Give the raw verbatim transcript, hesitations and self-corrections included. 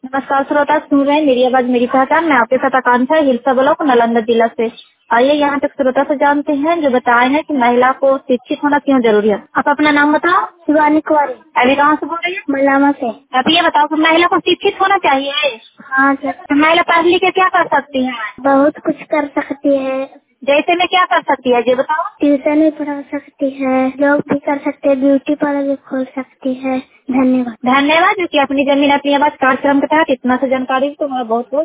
नमस्कार श्रोता, सुन रहे हैं मेरी आवाज मेरी पहचान। मैं आपके साथ आकांक्षा, हिलसा ब्लॉक, नालंदा जिला से। आइए यहाँ तक श्रोता से जानते हैं जो बताए हैं कि महिला को शिक्षित होना क्यों जरूरी है। आप अपना नाम बताओ। शिवानी कुमारी। अभी कहाँ से बोल रही है? मलामा से। आप ये बताओ कि महिला को शिक्षित होना चाहिए। हाँ सर। तो महिला पढ़ लिख के क्या कर सकती है? बहुत कुछ कर सकती है। जैसे में क्या कर सकती है ये बताओ। ट्यूशन भी पढ़ा सकती है, जॉब भी कर सकते हैं, ब्यूटी पार्लर भी खोल सकती है। धन्यवाद। धन्यवाद जो कि अपनी जमीन अपनी आवाज कार्यक्रम के तहत इतना से जानकारी तो मैं बहुत बहुत